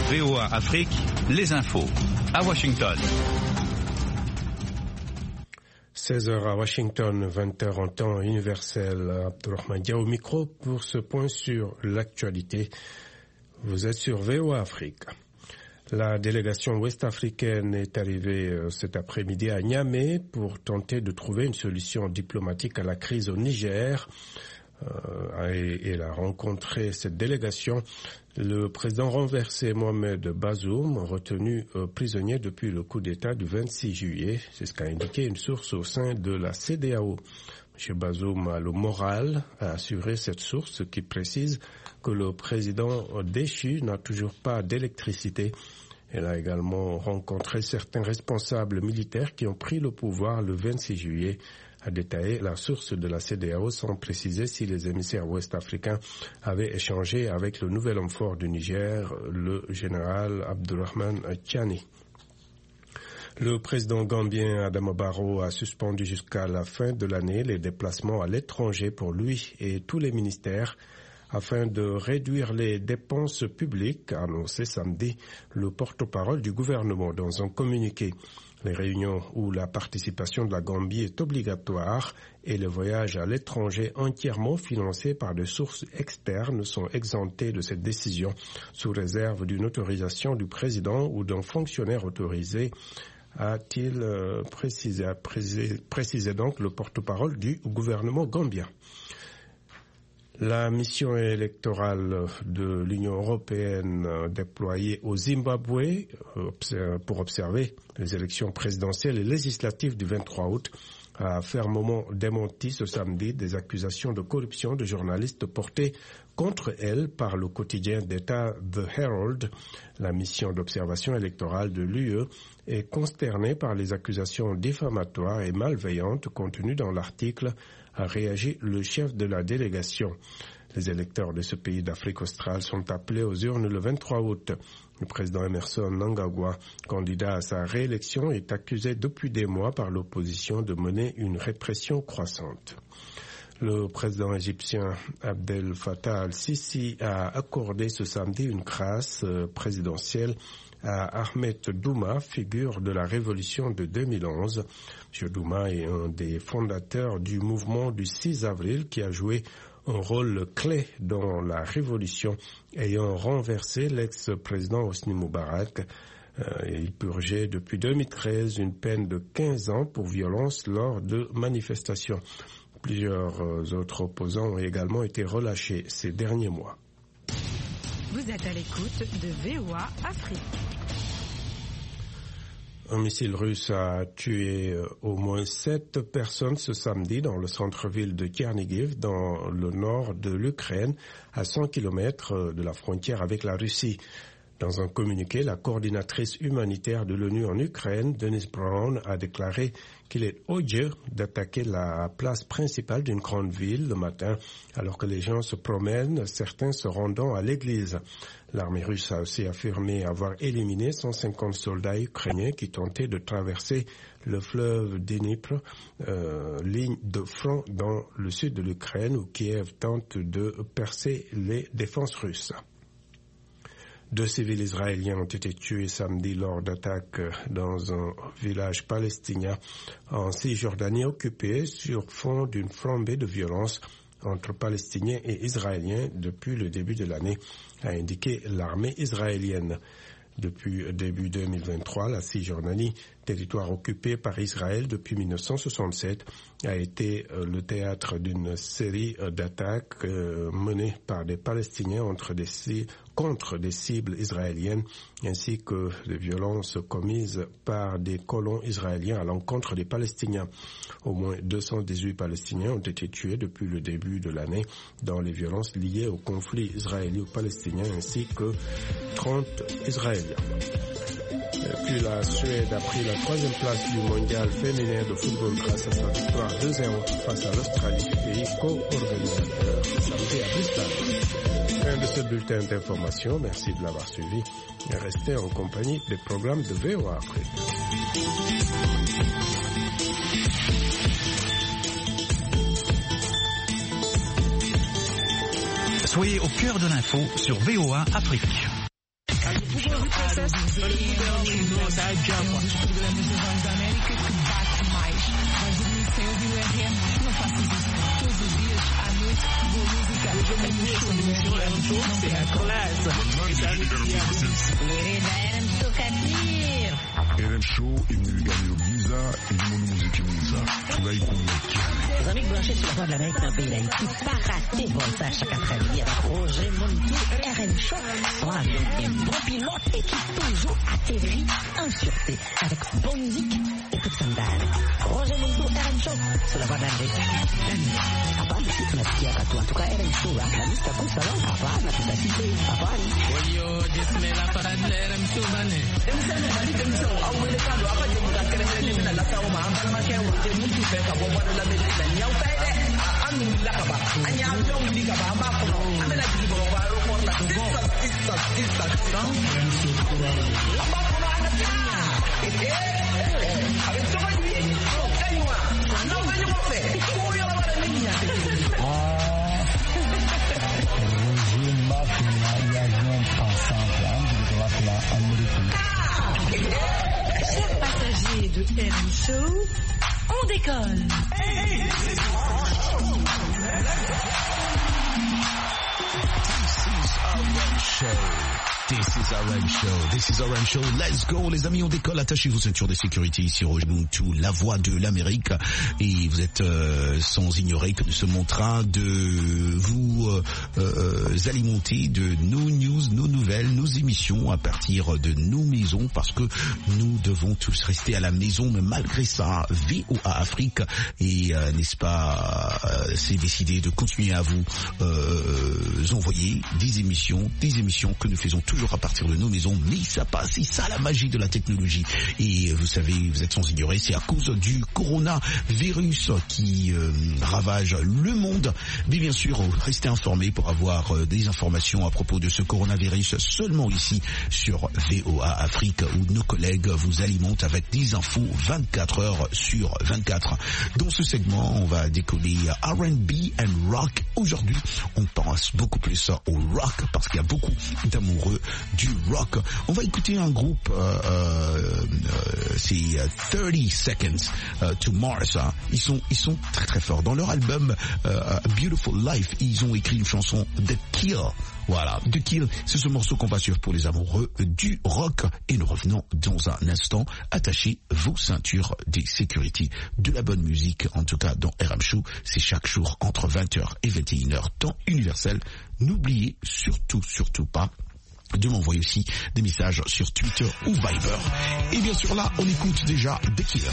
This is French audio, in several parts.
VOA Afrique, les infos. À Washington. 16h à Washington, 20h en temps universel. Abdurrahman Dia au micro pour ce point sur l'actualité. Vous êtes sur VOA Afrique. La délégation ouest-africaine est arrivée cet après-midi à Niamey pour tenter de trouver une solution diplomatique à la crise au Niger. Elle a rencontré cette délégation le président renversé Mohamed Bazoum, retenu prisonnier depuis le coup d'État du 26 juillet. C'est ce qu'a indiqué une source au sein de la CEDEAO. M. Bazoum a le moral à assurer cette source qui précise que le président déchu n'a toujours pas d'électricité. Elle a également rencontré certains responsables militaires qui ont pris le pouvoir le 26 juillet. A détaillé la source de la CEDEAO sans préciser si les émissaires ouest-africains avaient échangé avec le nouvel homme fort du Niger, le général Abdourahmane Tiani. Le président gambien Adama Barrow a suspendu jusqu'à la fin de l'année les déplacements à l'étranger pour lui et tous les ministères afin de réduire les dépenses publiques, a annoncé samedi le porte-parole du gouvernement dans un communiqué. Les réunions où la participation de la Gambie est obligatoire et les voyages à l'étranger entièrement financés par des sources externes sont exemptés de cette décision sous réserve d'une autorisation du président ou d'un fonctionnaire autorisé, a-t-il précisé donc le porte-parole du gouvernement gambien. La mission électorale de l'Union européenne déployée au Zimbabwe pour observer les élections présidentielles et législatives du 23 août a fermement démenti ce samedi des accusations de corruption de journalistes portées contre elle par le quotidien d'État The Herald. La mission d'observation électorale de l'UE est consternée par les accusations diffamatoires et malveillantes contenues dans l'article, a réagi le chef de la délégation. Les électeurs de ce pays d'Afrique australe sont appelés aux urnes le 23 août. Le président Emmerson Mnangagwa, candidat à sa réélection, est accusé depuis des mois par l'opposition de mener une répression croissante. Le président égyptien Abdel Fattah al-Sisi a accordé ce samedi une grâce présidentielle à Ahmed Douma, figure de la révolution de 2011. M. Douma est un des fondateurs du mouvement du 6 avril qui a joué un rôle clé dans la révolution, ayant renversé l'ex-président Hosni Moubarak. Il purgeait depuis 2013 une peine de 15 ans pour violence lors de manifestations. Plusieurs autres opposants ont également été relâchés ces derniers mois. Vous êtes à l'écoute de VOA Afrique. Un missile russe a tué au moins 7 personnes ce samedi dans le centre-ville de Tchernigiv, dans le nord de l'Ukraine, à 100 km de la frontière avec la Russie. Dans un communiqué, la coordinatrice humanitaire de l'ONU en Ukraine, Denise Brown, a déclaré qu'il est odieux d'attaquer la place principale d'une grande ville le matin, alors que les gens se promènent, certains se rendant à l'église. L'armée russe a aussi affirmé avoir éliminé 150 soldats ukrainiens qui tentaient de traverser le fleuve Dnipro, ligne de front dans le sud de l'Ukraine, où Kiev tente de percer les défenses russes. 2 civils israéliens ont été tués samedi lors d'attaques dans un village palestinien en Cisjordanie occupé sur fond d'une flambée de violence entre Palestiniens et Israéliens depuis le début de l'année, a indiqué l'armée israélienne. Depuis début 2023, la Cisjordanie, territoire occupé par Israël depuis 1967, a été le théâtre d'une série d'attaques menées par des Palestiniens contre des cibles israéliennes, ainsi que des violences commises par des colons israéliens à l'encontre des Palestiniens. Au moins 218 Palestiniens ont été tués depuis le début de l'année dans les violences liées au conflit israélo-palestinien, ainsi que 30 Israéliens. Puis la Suède a pris la 3e place du mondial féminin de football grâce à sa victoire 2-0 face à l'Australie, pays co-organisateur samedi à Bristol. Fin de ce bulletin d'information. Merci de l'avoir suivi et restez en compagnie des programmes de VOA Afrique. Soyez au cœur de l'info sur VOA Afrique. Google Reprocess, olha o Google não dá jump. Os programas da Voz da América que bate mais. Vais dormir sem ouvir o RM? Não faças isso. Todos os dias, à noite, boa música. RM Show imnilganyo giza ilimono muziki mwiza tunaikumbuka. Les amis branchés sur la Voix de l'Amérique dans le pays d'Haïti, pas rater Voltage chaque après-midi avec Roger Montou, RM Show. Son avion est bon pilote et qui toujours atterrit en sûreté avec bonne musique et toute son dalle. Roger Montou, RM Show sur la Voix de l'Amérique. Hapana, si tunasikia katu. En tout cas, RM Show, la lista kusa leo. Hapana, tutasikia. Hapana. Oyo, jismela para RM Show bane. Chers passagers de RM Show, on décolle. This is RM Show. This is RM Show. Let's go, les amis, on décolle. Attachez vos ceintures de sécurité ici, Roger Montou, la voix de l'Amérique. Et vous êtes sans ignorer que nous sommes en train de vous alimenter de nos news, nos nouvelles, nos émissions à partir de nos maisons, parce que nous devons tous rester à la maison. Mais malgré ça, VOA Afrique et n'est-ce pas, c'est décidé de continuer à vous envoyer des émissions que nous faisons toujours à partir de nos maisons, mais ça passe, c'est ça la magie de la technologie. Et vous savez, vous êtes sans ignorer, c'est à cause du coronavirus qui ravage le monde. Mais bien sûr, restez informés pour avoir des informations à propos de ce coronavirus seulement ici sur VOA Afrique, où nos collègues vous alimentent avec des infos 24 heures sur 24. Dans ce segment, on va décoller R&B and rock. Aujourd'hui, on pense beaucoup plus au rock parce qu'il y a beaucoup d'amoureux du rock. On va écouter un groupe, c'est 30 Seconds to Mars. Ils sont très très forts. Dans leur album A Beautiful Life, ils ont écrit une chanson The Kill. Voilà, The Kill, c'est ce morceau qu'on va suivre pour les amoureux du rock. Et nous revenons dans un instant. Attachez vos ceintures des sécurité, de la bonne musique, en tout cas dans RM Show. C'est chaque jour entre 20h et 21h, temps universel. N'oubliez surtout pas de m'envoyer aussi des messages sur Twitter ou Viber. Et bien sûr là, on écoute déjà The Killer.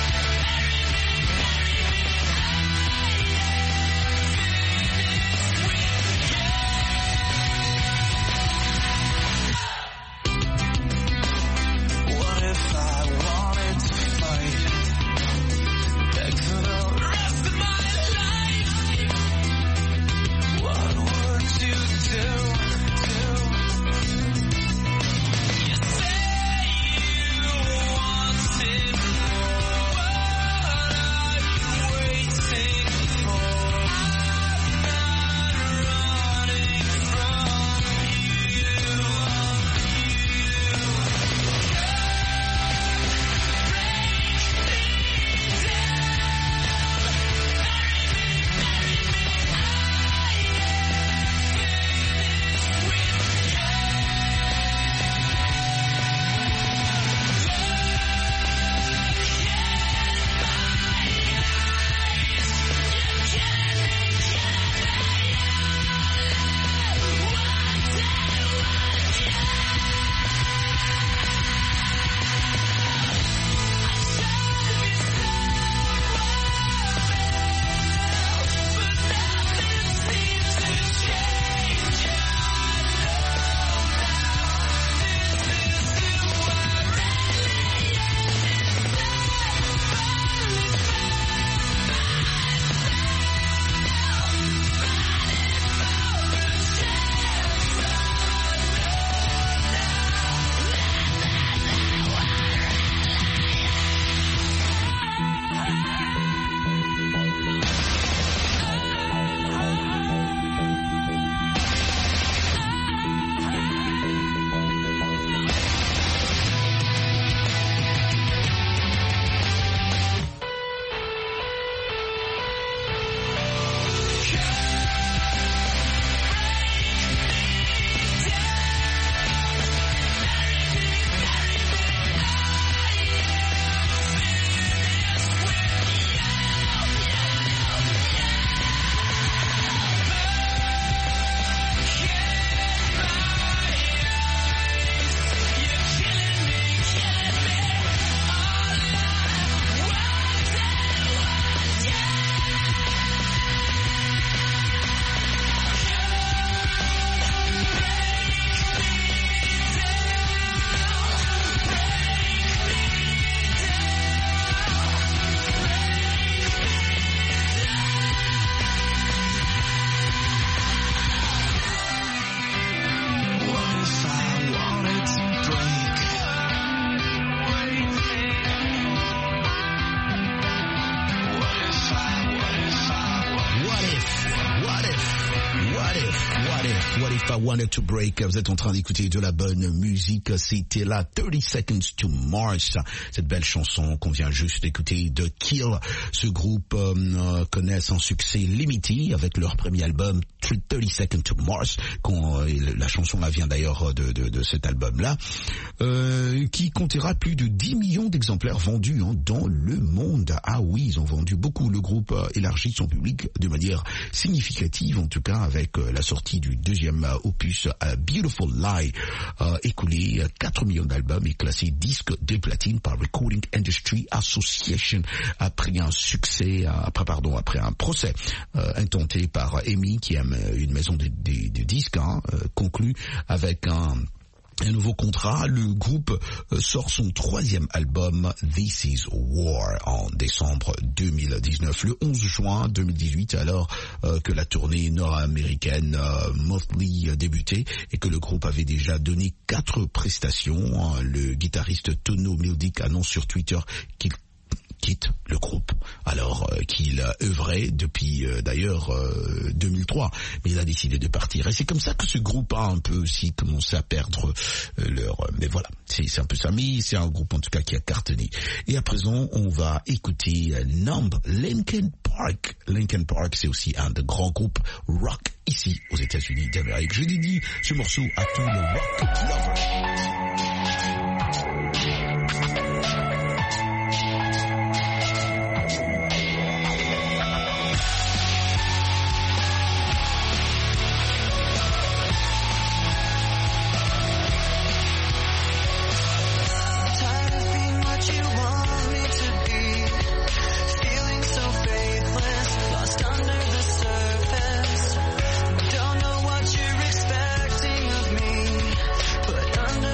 When What If I Wanted to Break. Vous êtes en train d'écouter de la bonne musique. C'était la 30 Seconds to Mars. Cette belle chanson qu'on vient juste d'écouter de Kill. Ce groupe connaissent un succès limité avec leur premier album 30 Seconds to Mars. La chanson là vient d'ailleurs de cet album-là, qui comptera plus de 10 millions d'exemplaires vendus dans le monde. Ah oui, ils ont vendu beaucoup. Le groupe élargit son public de manière significative, en tout cas avec la sortie du deuxième opus Beautiful Lie, écoulé 4 millions d'albums et classé disque de platine par Recording Industry Association après un procès intenté par EMI, qui est une maison de disques, conclu avec un nouveau contrat. Le groupe sort son troisième album This Is War en décembre 2019. Le 11 juin 2018, alors que la tournée nord-américaine Motley débutait et que le groupe avait déjà donné 4 prestations, le guitariste Tono Mildic annonce sur Twitter qu'il quitte le groupe, alors qu'il œuvrait depuis d'ailleurs 2003, mais il a décidé de partir. Et c'est comme ça que ce groupe a un peu aussi commencé à perdre mais voilà, c'est un peu ça, mais c'est un groupe en tout cas qui a cartonné. Et à présent, on va écouter Numb, Linkin Park. Linkin Park, c'est aussi un des grands groupes rock ici aux États-Unis d'Amérique. Je dédie ce morceau à tous les rock lovers. Don't know what you're expecting of me, but under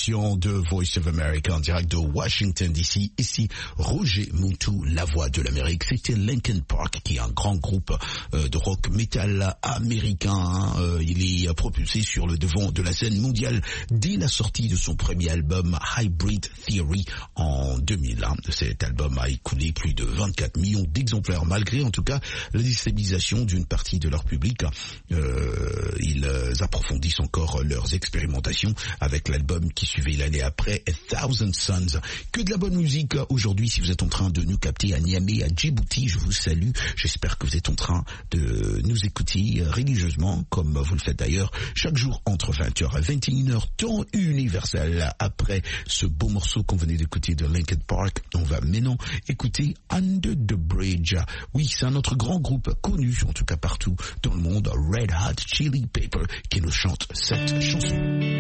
émission de Voice of America en direct de Washington DC. Ici, Roger Muntu, la voix de l'Amérique. C'était Linkin Park, qui est un grand groupe de rock metal américain. Il est propulsé sur le devant de la scène mondiale dès la sortie de son premier album Hybrid Theory en 2001. Cet album a écoulé plus de 24 millions d'exemplaires, malgré en tout cas la déstabilisation d'une partie de leur public. Ils approfondissent encore leurs expérimentations avec l'album qui suivait l'année après, A Thousand Suns. Que de la bonne musique aujourd'hui. Si vous êtes en train de nous capter à Niamey, à Djibouti, je vous salue. J'espère que vous êtes en train de nous écouter religieusement, comme vous le faites d'ailleurs chaque jour entre 20h et 21h, temps universel. Après ce beau morceau qu'on venait d'écouter de Linkin Park, on va maintenant écouter Under the Bridge. Oui, c'est un autre grand groupe connu, en tout cas partout dans le monde, Red Hot Chili Pepper, qui nous chante cette chanson.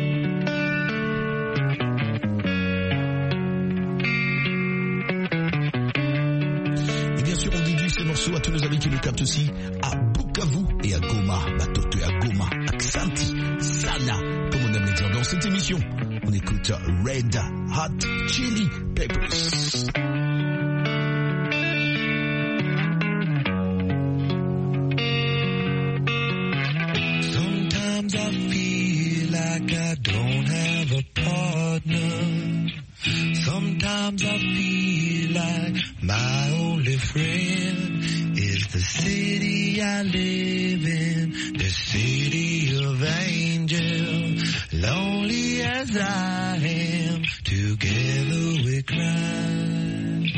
Et bien sûr, on dédie ce morceau à tous nos amis qui le captent aussi à Bukavu et à Goma, Batoto et à Goma, Aksanti, Sana, comme on aime le dire dans cette émission. On écoute Red Hot Chili Peppers. Sometimes I feel like I don't have a partner. Sometimes I feel like my only friend is the city I live in, the city of angels. Lonely as I am, together we cry.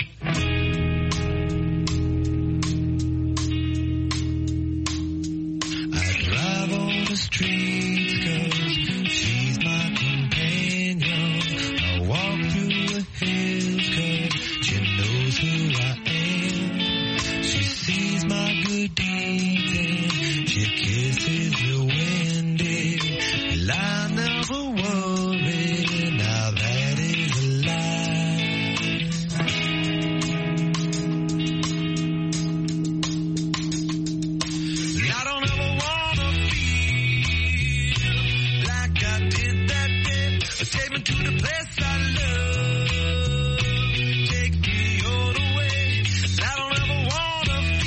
I drive on the streets 'cause she's my companion. I walk through the hills 'cause she knows who I am. She sees my good deeds and she kisses the windy. I never worry, now that is a lie. I don't ever wanna feel like I did that day. Take me to the place I love. Take me all the way. I don't ever wanna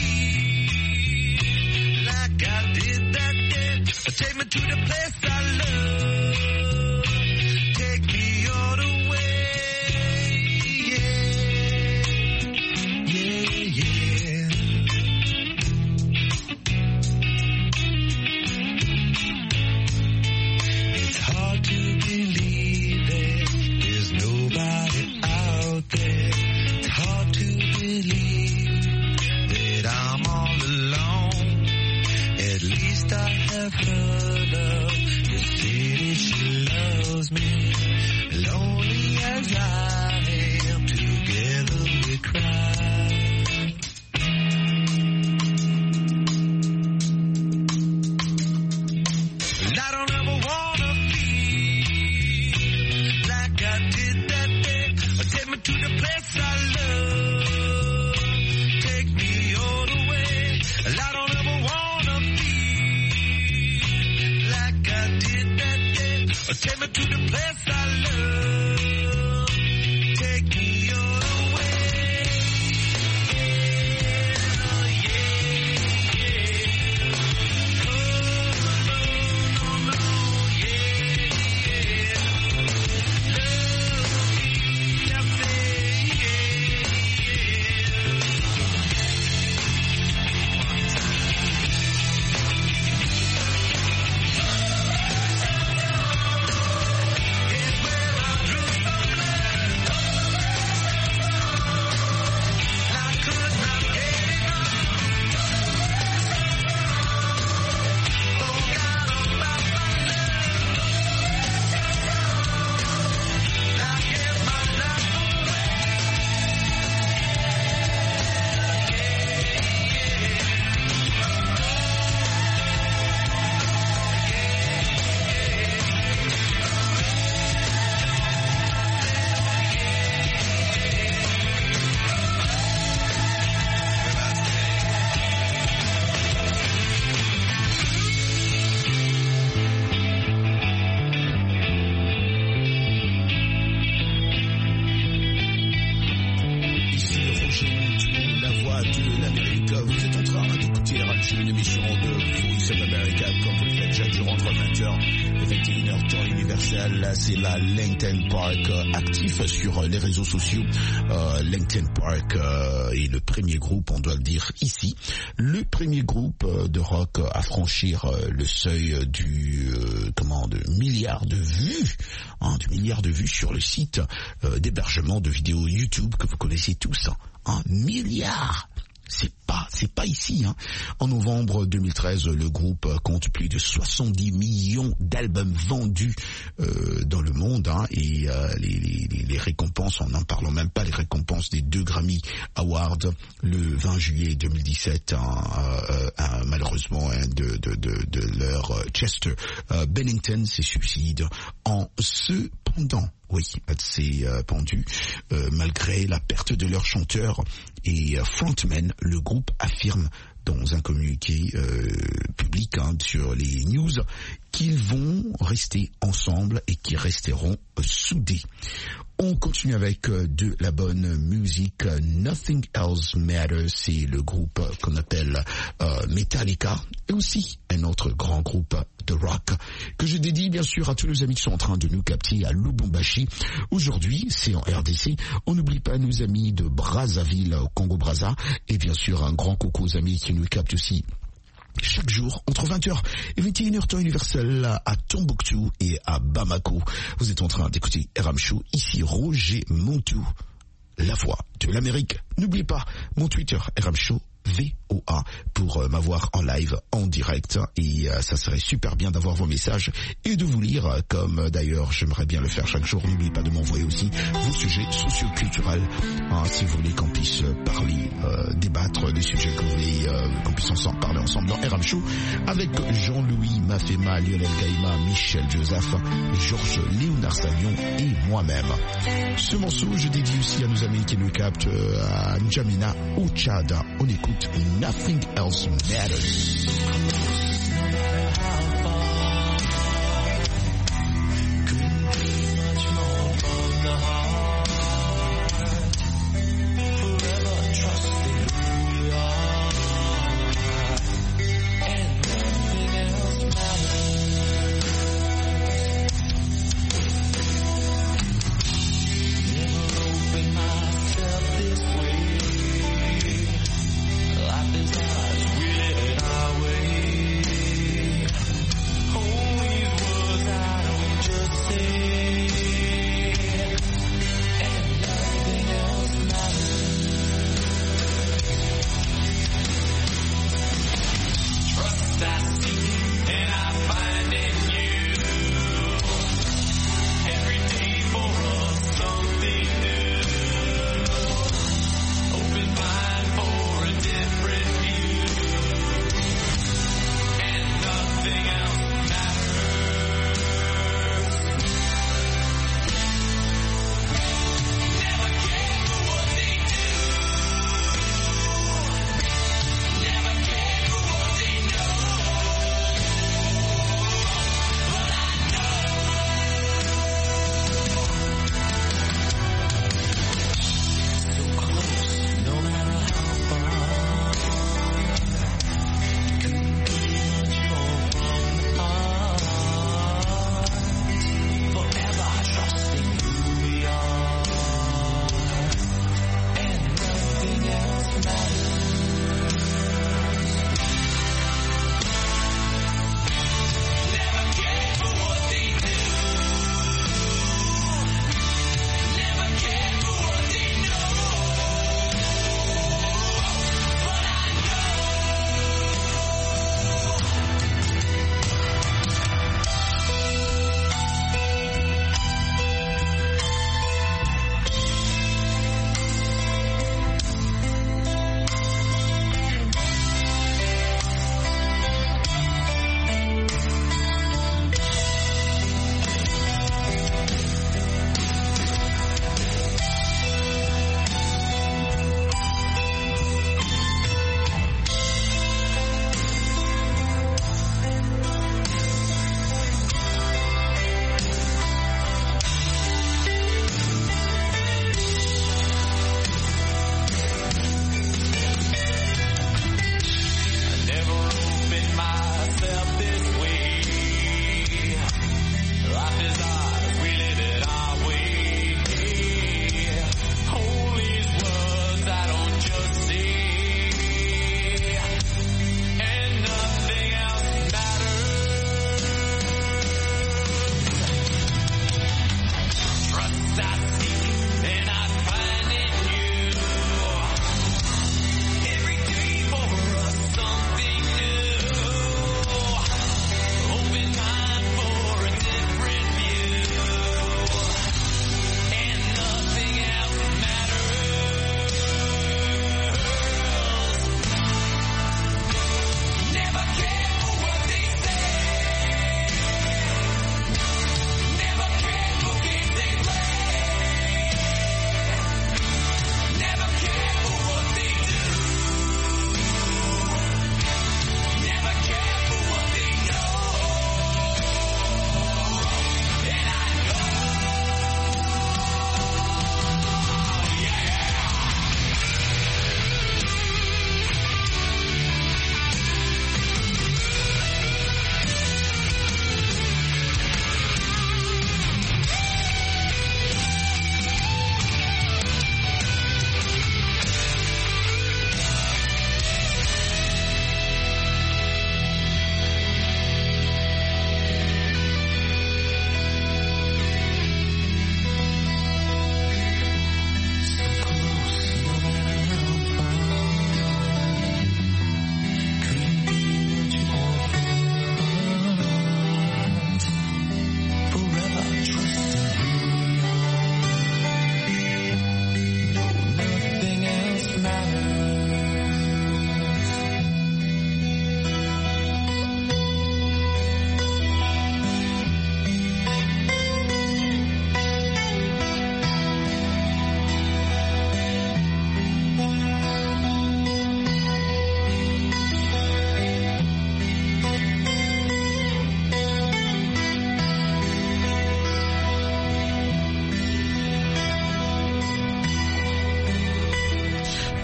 feel like I did that day. Take me to the place I love. Take me all the way. Yeah, yeah, yeah. It's hard to believe that there's nobody out there. It's hard to believe that I'm all alone. At least I have heard of the city, she loves me. Lonely as I am, together we cry. And I don't ever wanna feel like I did that day. Take me to the place I love. Take me all the way. And I don't ever wanna feel like I did that day. Take me to the place I love. de l'Amérique. Vous êtes en train d'écouter RM Show, une émission de Voice of America, comme vous le faites chaque jour entre 20h et 21h, temps universel. Là, c'est la LinkedIn Park, actif sur les réseaux sociaux. LinkedIn Park est le premier groupe, on doit le dire ici, le premier groupe de rock à franchir le seuil du de milliards de vues, de milliards de vues sur le site d'hébergement de vidéos YouTube que vous connaissez tous. 1 milliard. C'est pas ici. En novembre 2013, le groupe compte plus de 70 millions d'albums vendus dans le monde, et les récompenses, en n'en parlant même pas, les récompenses des 2 Grammy Awards le 20 juillet 2017, malheureusement de leur Chester Bennington s'est suicidé en se pendant. Oui, c'est pendu. Malgré la perte de leur chanteur et frontman, le groupe affirme dans un communiqué public sur les news qu'ils vont rester ensemble et qu'ils resteront soudés. On continue avec de la bonne musique. Nothing Else Matters, c'est le groupe qu'on appelle Metallica, et aussi un autre grand groupe de rock que je dédie bien sûr à tous nos amis qui sont en train de nous capter à Lubumbashi. Aujourd'hui, c'est en RDC. On n'oublie pas nos amis de Brazzaville, Congo-Brazza, et bien sûr un grand coucou aux amis qui nous captent aussi chaque jour entre 20h et 21h temps universel à Tombouctou et à Bamako. Vous êtes en train d'écouter RM Show, ici Roger Montou, la voix de l'Amérique. N'oubliez pas mon Twitter RM Show VOA pour m'avoir en live, en direct, et ça serait super bien d'avoir vos messages et de vous lire, comme d'ailleurs j'aimerais bien le faire chaque jour. N'oubliez pas de m'envoyer aussi vos sujets socio-culturels, si vous voulez qu'on puisse parler, débattre des sujets que vous voulez, qu'on puisse ensemble parler ensemble dans RM Show avec Jean-Louis Mafema, Lionel Gaïma, Michel Joseph, Georges Léonard Savion et moi-même. Ce morceau je dédie aussi à nos amis qui nous captent à N'Djamena au Tchad. On écoute Nothing Else Matters. Life is hard, we live it our way.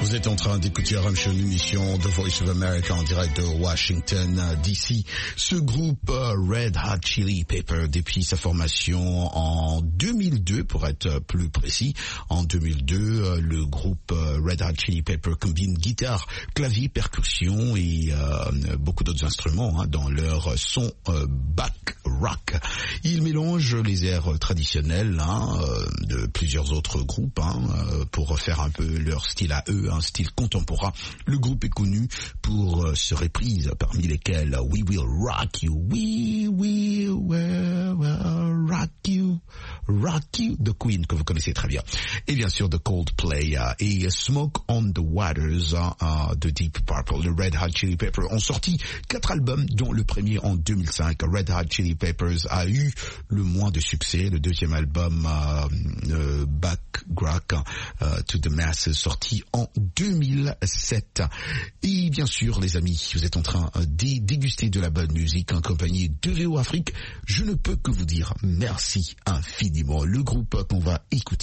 Vous êtes en train d'écouter RM Show, une émission The Voice of America en direct de Washington DC. Ce groupe Red Hot Chili Pepper, depuis sa formation en 2002, pour être plus précis, en 2002, le groupe Red Hot Chili Pepper combine guitare, clavier, percussion et beaucoup d'autres instruments dans leur son back rock. Ils mélangent les airs traditionnels de plusieurs autres groupes pour faire un peu leur style à eux, un style contemporain. Le groupe est connu pour ses reprises, parmi lesquelles We Will Rock You, We Will Rock You, The Queen, que vous connaissez très bien, et bien sûr The Coldplay et Smoke on the Waters de Deep Purple. Le Red Hot Chili Peppers ont sorti 4 albums, dont le premier en 2005. Red Hot Chili Peppers a eu le moins de succès. Le deuxième album, Back Rock to the Masses, sorti en 2007. Et bien sûr, les amis, vous êtes en train de déguster de la bonne musique en compagnie de VO Afrique. Je ne peux que vous dire merci infiniment. Le groupe qu'on va écouter